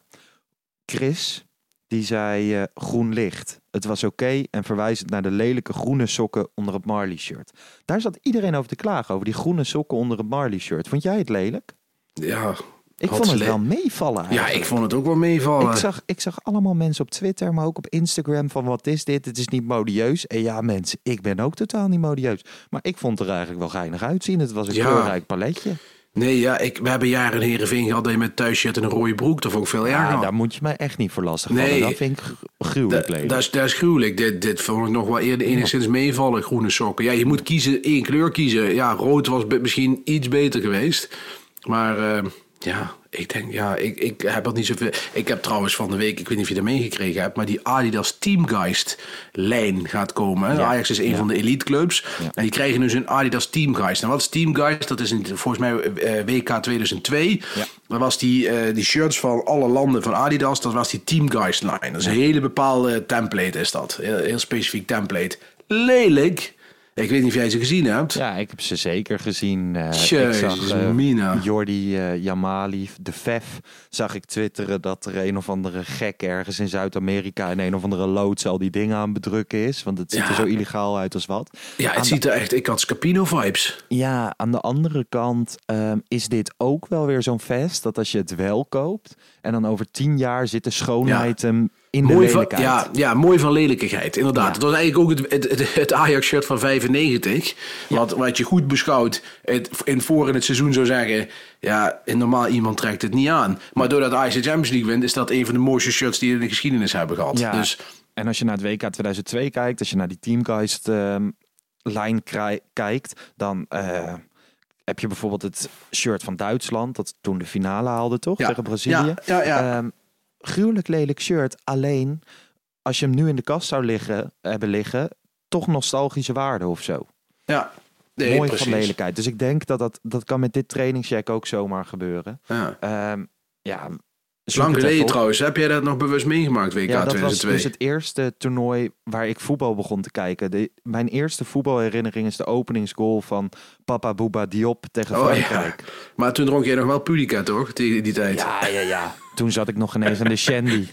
Chris, die zei uh, groen licht. Het was oké okay, en verwijzend naar de lelijke groene sokken onder het Marley shirt. Daar zat iedereen over te klagen, over die groene sokken onder het Marley shirt. Vond jij het lelijk? Ja, Ik vond het wel meevallen eigenlijk. Ja, ik vond het ook wel meevallen. Ik zag, ik zag allemaal mensen op Twitter, maar ook op Instagram van wat is dit? Het is niet modieus. En ja mensen, ik ben ook totaal niet modieus. Maar ik vond het er eigenlijk wel geinig uitzien. Het was een Ja. kleurrijk paletje. Nee, ja, ik, we hebben jaren in Heerenveen gehad dat je met thuisshirt en een rode broek. Dat vond ik veel erger. Ja, daar moet je mij echt niet voor lastig Nee. vallen. Dat vind ik gru- gruwelijk Da- lelijk. Dat is, dat is gruwelijk. Dit, dit vond ik nog wel eerder enigszins meevallen, groene sokken. Ja, je moet kiezen, één kleur kiezen. Ja, rood was be- misschien iets beter geweest. Maar uh, ja, ik denk, ja, ik, ik heb dat niet zoveel. Ik heb trouwens van de week, ik weet niet of je dat meegekregen hebt, maar die Adidas Teamgeist lijn gaat komen. Hè? Ja. Ajax is een Ja. van de elite clubs. Ja. En die krijgen dus een Adidas Teamgeist. En wat is Teamgeist? Dat is een, volgens mij uh, W K tweeduizend twee. Ja. Dat was die, uh, die shirts van alle landen van Adidas. Dat was die Teamgeist lijn. Dat is een hele bepaalde template is dat. Heel, heel specifiek template. Lelijk. Ik weet niet of jij ze gezien hebt. Ja, ik heb ze zeker gezien. Uh, ik Jezus, zag uh, Mina. Jordi uh, Jamali, de Vef, zag ik twitteren dat er een of andere gek ergens in Zuid-Amerika in een of andere loods al die dingen aan bedrukken is. Want het ziet Ja. er zo illegaal uit als wat. Ja, het Aan ziet er echt... Ik had Scapino-vibes. Ja, aan de andere kant um, is dit ook wel weer zo'n vest dat als je het wel koopt en dan over tien jaar zit de schoonheid hem ja. in de Mooi van, lelijkheid. ja, ja, mooi van lelijkigheid, inderdaad. Ja. Het was eigenlijk ook het, het, het, het Ajax-shirt van vijfennegentig. Wat, wat je goed beschouwt, het, in voor in het seizoen zou zeggen... Ja, normaal iemand trekt het niet aan. Maar doordat Ajax de Champions League wint... is dat een van de mooiste shirts die in de geschiedenis hebben gehad. Ja. Dus, En als je naar het W K tweeduizend twee kijkt, als je naar die Teamgeist um, lijn krij- kijkt... dan uh, heb je bijvoorbeeld het shirt van Duitsland... dat toen de finale haalde, toch? Ja. Tegen Brazilië. Ja, ja, ja. Um, gruwelijk lelijk shirt. Alleen, als je hem nu in de kast zou liggen, hebben liggen... toch nostalgische waarde of zo. ja. Nee, Mooi precies. van lelijkheid. Dus ik denk dat dat, dat kan met dit trainingscheck ook zomaar gebeuren. Ja. Um, ja, zoek Lang het geleden even op. trouwens. Heb jij dat nog bewust meegemaakt, W K Ja, dat was tweeduizend twee? dus het eerste toernooi waar ik voetbal begon te kijken. De, mijn eerste voetbalherinnering is de openingsgoal van Papa Bouba Diop tegen Oh, Frankrijk. ja. Maar toen dronk jij nog wel Pudica, toch? Tegen die tijd. Ja, ja, ja. Toen zat ik nog ineens aan de Shandy.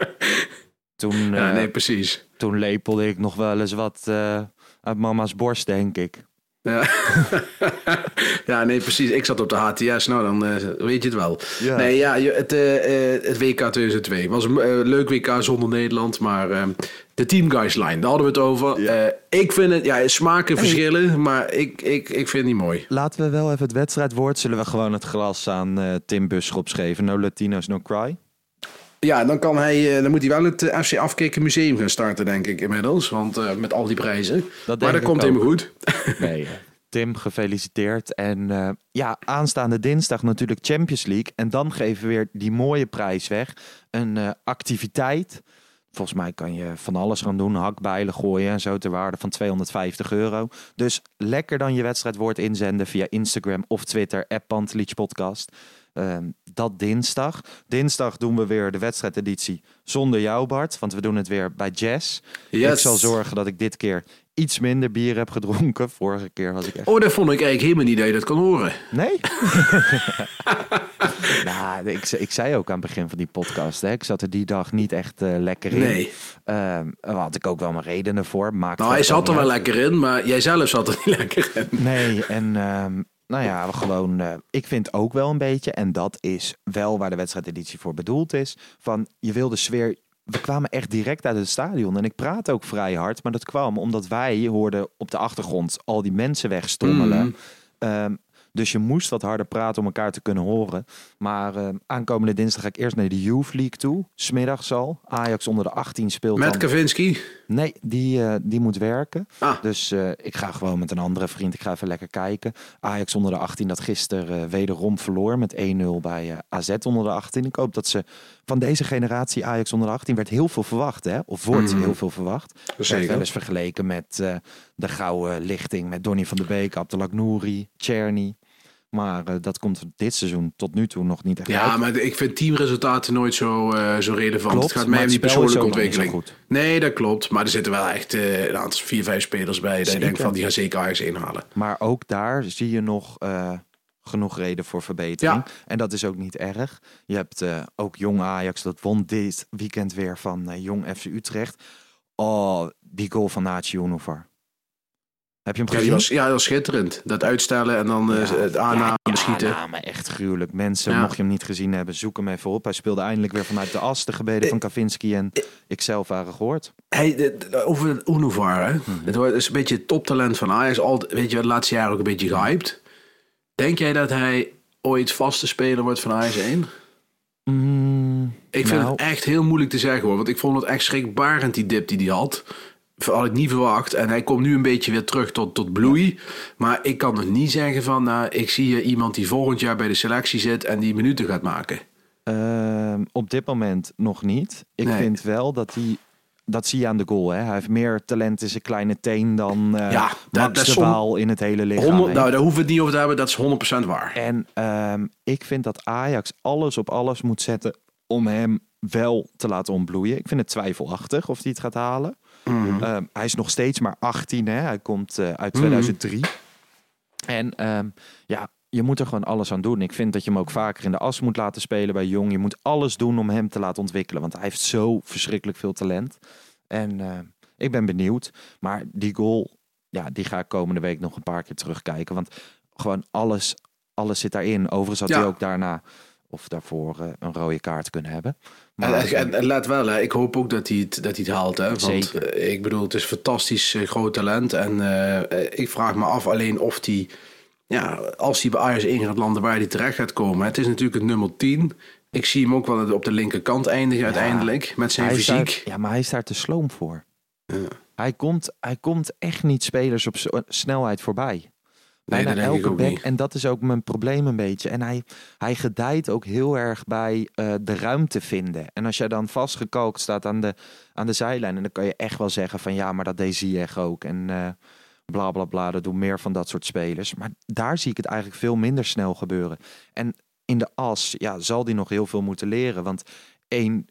Toen, Ja, uh, nee, precies. toen lepelde ik nog wel eens wat uh, uit mama's borst, denk ik. Ja. ja, nee, precies. Ik zat op de H T S. Nou, dan uh, weet je het wel. Ja. Nee, ja, het, uh, uh, het W K tweeduizend twee was een uh, leuk W K zonder Nederland. Maar uh, de Teamgeist line, daar hadden we het over. Ja. Uh, ik vind het, ja, smaken hey. verschillen, maar ik, ik, ik vind het niet mooi. Laten we wel even het wedstrijdwoord. Zullen we gewoon het glas aan uh, Tim Buschops geven? No Latinos, no cry. Ja, dan, kan hij, dan moet hij wel het F C Afkikken Museum gaan starten, denk ik, inmiddels. Want uh, met al die prijzen. Dat maar dat komt helemaal goed. Nee, Tim, gefeliciteerd. En uh, ja, aanstaande dinsdag natuurlijk Champions League. En dan geven we weer die mooie prijs weg. Een uh, activiteit. Volgens mij kan je van alles gaan doen. Hakbijlen gooien en zo ter waarde van tweehonderdvijftig euro. Dus lekker dan je wedstrijdwoord inzenden via Instagram of Twitter. at Pantelich Podcast. Uh, dat dinsdag. Dinsdag doen we weer de wedstrijdeditie zonder jou, Bart. Want we doen het weer bij Jazz. Yes. Ik zal zorgen dat ik dit keer iets minder bier heb gedronken. Vorige keer was ik echt... Oh, dat vond ik eigenlijk helemaal niet dat je dat kon horen. Nee? nou, ik, ik zei ook aan het begin van die podcast. Hè, ik zat er die dag niet echt uh, lekker in. Nee. Uh, daar had ik ook wel mijn redenen voor. Maakt nou, hij zat er wel uit. lekker in, maar jij zelf zat er niet lekker in. Nee, en... Uh, Nou ja, we gewoon, uh, ik vind ook wel een beetje, en dat is wel waar de wedstrijdeditie voor bedoeld is, van je wil de sfeer... We kwamen echt direct uit het stadion en ik praat ook vrij hard, maar dat kwam omdat wij hoorden op de achtergrond al die mensen wegstommelen. Mm. Um, dus je moest wat harder praten om elkaar te kunnen horen. Maar uh, aankomende dinsdag ga ik eerst naar de Youth League toe. 's Middags al. Ajax onder de achttien speelt Met dan... Kavinski? Nee, die, uh, die moet werken. Ah. Dus uh, ik ga gewoon met een andere vriend. Ik ga even lekker kijken. Ajax onder de achttien dat gisteren uh, wederom verloor met één nul bij uh, A Z onder de achttien. Ik hoop dat ze van deze generatie Ajax onder de achttien werd heel veel verwacht. Hè? Of wordt mm. heel veel verwacht. Zeker. Werd wel eens vergeleken met uh, de gouden lichting. Met Donny van de Beek, Abdelak Nouri, Tjerni. Maar uh, dat komt dit seizoen tot nu toe nog niet echt Ja, uit. maar ik vind teamresultaten nooit zo, uh, zo relevant. Klopt, het gaat maar mij om die het spel is persoonlijke ook nog niet zo ontwikkeling. goed. Nee, dat klopt. Maar er zitten wel echt uh, een aantal vier, vijf spelers bij. Dat je Zeker. denkt van, die gaan zeker Ajax inhalen. Maar ook daar zie je nog uh, genoeg reden voor verbetering. Ja. En dat is ook niet erg. Je hebt uh, ook Jong Ajax, dat won dit weekend weer van uh, Jong F C Utrecht. Oh, die goal van Nachi Unovar. Heb je hem Ja, gezien? die was, ja, dat was schitterend. Dat uitstellen en dan uh, Ja, het aannamen, ja, schieten. Ja, maar echt gruwelijk. Mensen, Ja. mocht je hem niet gezien hebben, zoek hem even op. Hij speelde eindelijk weer vanuit de as. De gebeden van Kavinski en ikzelf waren gehoord. Hey, de, de, over het Unovar, hè. Mm-hmm. Het is een beetje het toptalent van Ajax. Altijd, weet je, de laatste jaren ook een beetje gehyped. Denk jij dat hij ooit vaste speler wordt van Ajax één? Mm, ik vind nou. het echt heel moeilijk te zeggen, hoor. Want ik vond het echt schrikbarend, die dip die hij had. Had ik niet verwacht. En hij komt nu een beetje weer terug tot, tot bloei. Maar ik kan nog niet zeggen van... Nou, ik zie hier iemand die volgend jaar bij de selectie zit... en die minuten gaat maken. Uh, op dit moment nog niet. Ik nee. vind wel dat hij... Dat zie je aan de goal. Hè? Hij heeft meer talent in zijn kleine teen dan uh, ja, dat, Max de Waal in het hele lichaam. honderd, nou, daar hoeven we het niet over te hebben. Dat is honderd procent waar. En um, ik vind dat Ajax alles op alles moet zetten... om hem wel te laten ontbloeien. Ik vind het twijfelachtig of hij het gaat halen. Mm-hmm. Um, hij is nog steeds maar achttien. Hè? Hij komt uh, uit tweeduizend drie. Mm-hmm. En um, ja, je moet er gewoon alles aan doen. Ik vind dat je hem ook vaker in de as moet laten spelen bij Jong. Je moet alles doen om hem te laten ontwikkelen. Want hij heeft zo verschrikkelijk veel talent. En uh, ik ben benieuwd. Maar die goal, ja, die ga ik komende week nog een paar keer terugkijken. Want gewoon alles, alles zit daarin. Overigens had ja. hij ook daarna... of daarvoor uh, een rode kaart kunnen hebben. Maar, en, en, en laat wel, hè. Ik hoop ook dat hij het, dat hij het haalt. Hè. Want Zeker. Uh, ik bedoel, het is fantastisch uh, groot talent. En uh, ik vraag me af alleen of hij... Ja, als hij bij Ajax één gaat landen waar hij terecht gaat komen. Het is natuurlijk het nummer tien. Ik zie hem ook wel op de linkerkant eindigen ja, uiteindelijk. Met zijn fysiek. Daar, ja, maar hij is daar te sloom voor. Ja. Hij, komt, hij komt echt niet spelers op snelheid voorbij. Bijna nee, elke back. En dat is ook mijn probleem een beetje. En hij, hij gedijt ook heel erg bij uh, de ruimte vinden. En als jij dan vastgekalkt staat aan de, aan de zijlijn... en dan kan je echt wel zeggen van... ja, maar dat deed Ziyech ook. En uh, bla, bla, bla. Dat doen meer van dat soort spelers. Maar daar zie ik het eigenlijk veel minder snel gebeuren. En in de as ja, zal hij nog heel veel moeten leren. Want één...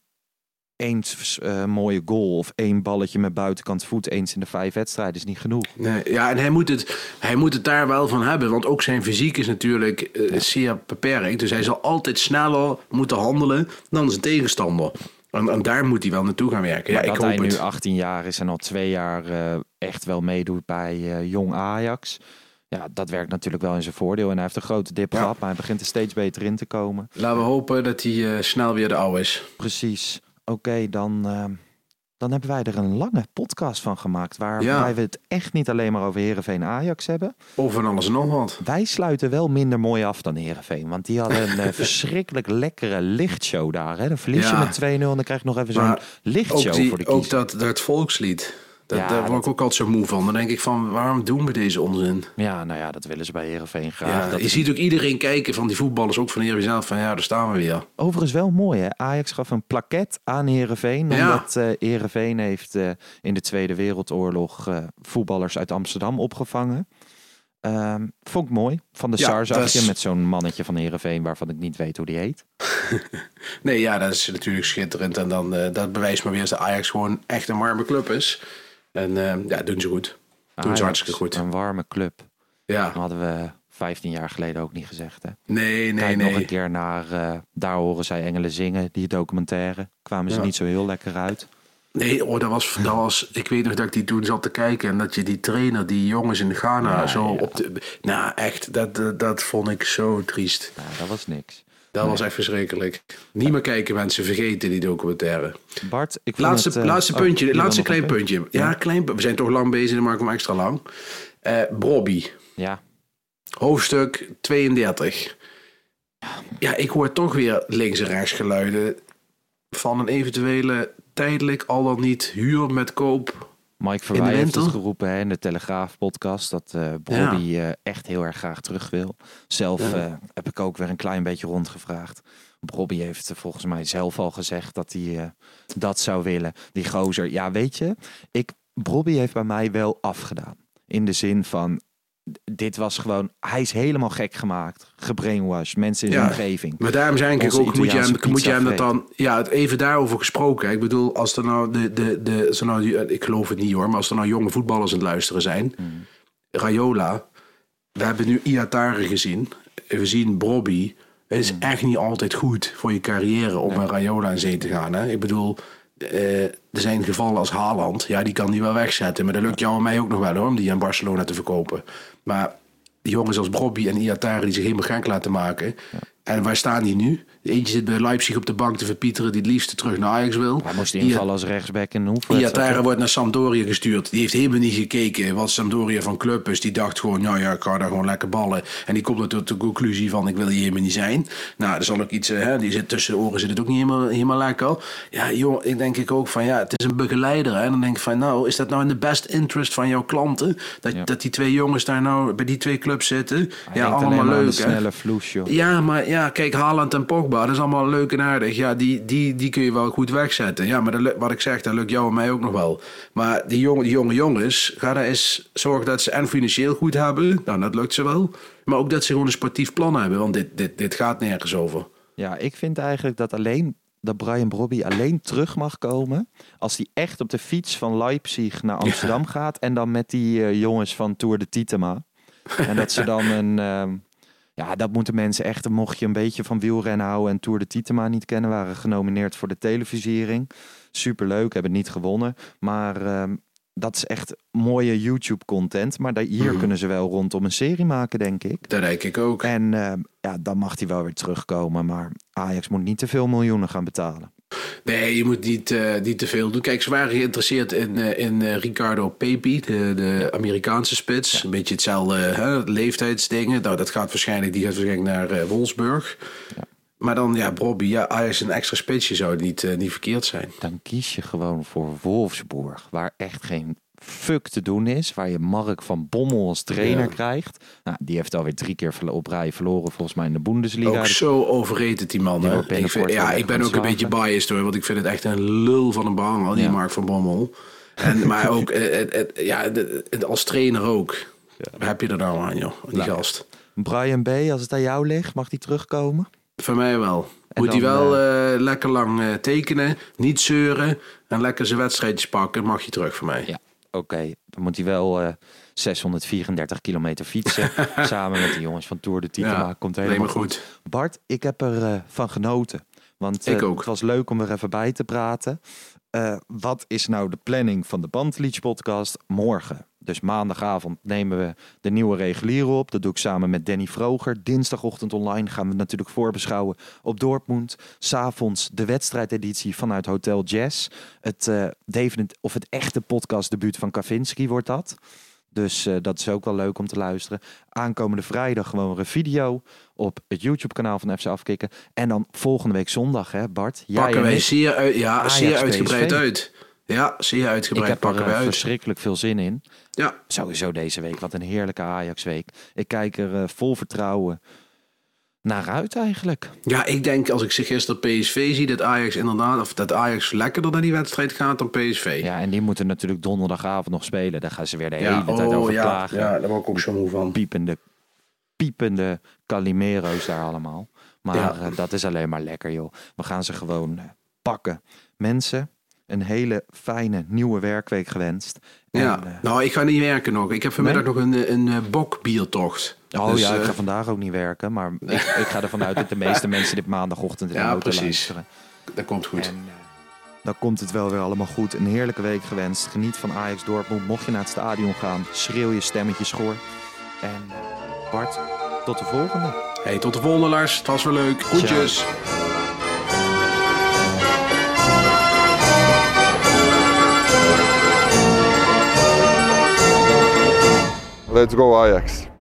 eens uh, mooie goal of één balletje met buitenkant voet eens in de vijf wedstrijden is niet genoeg. Nee, ja, en hij moet, het, hij moet het daar wel van hebben, want ook zijn fysiek is natuurlijk uh, ja. zeer beperkt. Dus hij zal altijd sneller moeten handelen dan zijn tegenstander. En, en daar moet hij wel naartoe gaan werken. Maar ja, dat ik hoop hij het. nu achttien jaar is en al twee jaar uh, echt wel meedoet bij uh, Jong Ajax. Ja, dat werkt natuurlijk wel in zijn voordeel. En hij heeft een grote dip ja. gehad, maar hij begint er steeds beter in te komen. Laten we hopen dat hij uh, snel weer de oude is. Precies. Oké, okay, dan, uh, dan hebben wij er een lange podcast van gemaakt. Waarbij ja. we het echt niet alleen maar over Heerenveen Ajax hebben. Of van alles en nog wat. Wij sluiten wel minder mooi af dan Heerenveen. Want die hadden een uh, verschrikkelijk lekkere lichtshow daar. Hè? Dan verlies je ja. met twee nul en dan krijg je nog even zo'n lichtshow die, voor de kiezer. Ook dat, dat volkslied. Dat, ja, daar word ik dat... ook altijd zo moe van. Dan denk ik van, waarom doen we deze onzin? Ja, nou ja, dat willen ze bij Heerenveen graag. Ja, dat je is... ziet ook iedereen kijken van die voetballers, ook van Heerenveen zelf, van ja, daar staan we weer. Overigens wel mooi, hè? Ajax gaf een plaquette aan Heerenveen. Ja. Omdat uh, Heerenveen heeft uh, in de Tweede Wereldoorlog uh, voetballers uit Amsterdam opgevangen. Um, vond ik mooi. Van de ja, Sar zag is... je met zo'n mannetje van Heerenveen waarvan ik niet weet hoe die heet. Nee, ja, dat is natuurlijk schitterend. En dan uh, dat bewijst maar weer dat Ajax gewoon echt een warme club is. En uh, ja, doen ze goed. Doen Ajax, ze hartstikke goed. Een warme club. Ja. Dat hadden we vijftien jaar geleden ook niet gezegd, hè? Nee, nee, Kijk nee. nog een keer naar uh, Daar horen zij engelen zingen, die documentaire. Kwamen ze ja. niet zo heel lekker uit. Nee, oh, dat was, dat was... Ik weet nog dat ik die toen zat te kijken... en dat je die trainer, die jongens in Ghana... Ja, zo ja. op de... Nou, echt, dat, dat, dat vond ik zo triest. Nou, dat was niks. Dat nee. was echt verschrikkelijk. Niet meer kijken, mensen. Vergeten die documentaire. Bart, ik vond laatste, het... Uh, laatste oh, puntje. Laatste klein punt. puntje. Ja, ja, klein. We zijn toch lang bezig, dan maken we hem extra lang. Uh, Brobby. Ja. Hoofdstuk tweeëndertig. Ja, ik hoor toch weer links en rechts geluiden... van een eventuele tijdelijk, al dan niet, huur met koop... Mike Verwij heeft het geroepen hè, in de Telegraaf-podcast... dat uh, Brobby ja. uh, echt heel erg graag terug wil. Zelf ja. uh, heb ik ook weer een klein beetje rondgevraagd. Brobby heeft uh, volgens mij zelf al gezegd dat hij uh, dat zou willen. Die gozer, ja weet je... ik Brobby heeft bij mij wel afgedaan. In de zin van... dit was gewoon... Hij is helemaal gek gemaakt. Gebrainwashed. Mensen in zijn Ja, omgeving. Maar daarom zei ik Onze ook, moet je, hem, Italiaanse moet je hem dat pizza dan... Ja, het even daarover gesproken. Ik bedoel, als er nou... De, de, de, als er nou ik geloof het niet hoor, maar als er nou jonge voetballers aan het luisteren zijn... Mm. Raiola, we hebben nu Iatare gezien. We zien Brobby. Het is mm. echt niet altijd goed voor je carrière om ja. een Raiola in zee te gaan. Hè? Ik bedoel... Uh, er zijn gevallen als Haaland. Ja, die kan die wel wegzetten. Maar dat lukt jou en mij ook nog wel hoor, om die aan Barcelona te verkopen. Maar die jongens als Brobby en Iatare die zich helemaal gek laten maken. Ja. En waar staan die nu? Eentje zit bij Leipzig op de bank te verpieteren die het liefst terug naar Ajax wil. Hij moest invallen als rechtsback in hoeveel. Iatare wordt naar Sampdoria gestuurd. Die heeft helemaal niet gekeken wat Sampdoria van club is. Die dacht gewoon, nou ja, ik ga daar gewoon lekker ballen. En die komt tot de conclusie van, ik wil hier helemaal niet zijn. Nou, er zal ook iets, hè, die zit tussen de oren zit het ook niet helemaal, helemaal lekker. Ja, joh, ik denk ik ook van, ja, het is een begeleider. Hè. En dan denk ik van, nou, is dat nou in de best interest van jouw klanten? Dat, ja. dat die twee jongens daar nou bij die twee clubs zitten? Hij ja, allemaal leuk, hè. Snelle vloes, joh. Ja, maar ja, kijk, Haaland en Pogba, dat is allemaal leuk en aardig. Ja, die, die, die kun je wel goed wegzetten. Ja, maar dat, wat ik zeg, dat lukt jou en mij ook nog wel. Maar die jonge, die jonge jongens, ga daar eens zorgen dat ze en financieel goed hebben. Nou, dat lukt ze wel. Maar ook dat ze gewoon een sportief plan hebben. Want dit, dit, dit gaat nergens over. Ja, ik vind eigenlijk dat alleen... dat Brian Brobby alleen terug mag komen... als hij echt op de fiets van Leipzig naar Amsterdam ja. gaat... en dan met die uh, jongens van Tour de Titema. En dat ze dan een... Uh, ja, dat moeten mensen echt... mocht je een beetje van wielrennen houden... en Tour de Titema niet kennen... waren genomineerd voor de televisiering. Superleuk, hebben niet gewonnen. Maar uh, dat is echt mooie YouTube-content. Maar daar, hier mm. kunnen ze wel rondom een serie maken, denk ik. Dat denk ik ook. En uh, ja, dan mag hij wel weer terugkomen. Maar Ajax moet niet te veel miljoenen gaan betalen. Nee, je moet niet, uh, niet te veel doen. Kijk, ze waren geïnteresseerd in, uh, in uh, Ricardo Pepi, de, de Amerikaanse spits. Ja. Een beetje hetzelfde hè, leeftijdsdingen. Nou, dat gaat waarschijnlijk, die gaat waarschijnlijk naar uh, Wolfsburg. Ja. Maar dan, ja, Brobby, ja, Ajax een extra spitsje zou niet, uh, niet verkeerd zijn. Dan kies je gewoon voor Wolfsburg, waar echt geen fuck te doen is. Waar je Mark van Bommel als trainer ja. krijgt. Nou, die heeft alweer drie keer op rij verloren, volgens mij in de Bundesliga. Ook zo overrated die man. Die ik vind, ja, ik ben ook een beetje biased hoor, want ik vind het echt een lul van een behang, die ja. Mark van Bommel. En, maar ook het, het, ja, het, het, als trainer ook. Ja. Wat heb je er nou aan, joh, die nou, gast? Brian B., als het aan jou ligt, mag die terugkomen? Voor mij wel. En moet hij wel uh, uh, lekker lang uh, tekenen, niet zeuren en lekker zijn wedstrijdjes pakken, mag je terug voor mij. Ja, oké. Okay. Dan moet hij wel uh, zeshonderdvierendertig kilometer fietsen. Samen met de jongens van Tour de Titema. Ja, komt helemaal goed. goed. Bart, ik heb er uh, van genoten. Want uh, ik ook. Het was leuk om er even bij te praten. Uh, wat is nou de planning van de Pantelich podcast morgen? Dus maandagavond nemen we de nieuwe reguliere op. Dat doe ik samen met Danny Vroger. Dinsdagochtend online gaan we natuurlijk voorbeschouwen op Dortmund. 's Avonds de wedstrijdeditie vanuit Hotel Jazz. Het, uh, definit- of het echte podcastdebuut van Kavinski wordt dat. Dus uh, dat is ook wel leuk om te luisteren. Aankomende vrijdag gewoon een video op het YouTube-kanaal van F C Afkikken. En dan volgende week zondag, hè Bart? Jij pakken wij zeer, uit, ja, zeer uitgebreid P S V. Uit. Ja, zeer uitgebreid ik pakken wij uit. Ik heb er uh, verschrikkelijk veel zin in. Ja. Sowieso deze week. Wat een heerlijke Ajax-week. Ik kijk er uh, vol vertrouwen naar uit eigenlijk. Ja, ik denk als ik zich gisteren P S V zie, dat Ajax inderdaad, of dat Ajax lekkerder naar die wedstrijd gaat dan P S V. Ja, en die moeten natuurlijk donderdagavond nog spelen. Daar gaan ze weer de ja, hele oh, tijd over ja, klagen. Ja, daar word ik ook zo moe van. Piepende, piepende Calimero's daar allemaal. Maar ja. uh, dat is alleen maar lekker, joh. We gaan ze gewoon uh, pakken. Mensen, een hele fijne nieuwe werkweek gewenst. Ja, en, uh, nou, ik ga niet werken nog. Ik heb vanmiddag nee? nog een, een, een bokbiertocht. Oh dus, ja, ik uh, ga vandaag ook niet werken. Maar ik, ik ga ervan uit dat de meeste mensen dit maandagochtend in de ja, auto precies. luisteren. Dat komt goed. En, uh, dan komt het wel weer allemaal goed. Een heerlijke week gewenst. Geniet van Ajax Dortmund. Mocht je naar het stadion gaan, schreeuw je stemmetje schor. En uh, Bart, tot de volgende. Hey, tot de volgende Lars. Het was weer leuk. Groetjes. Let's go Ajax.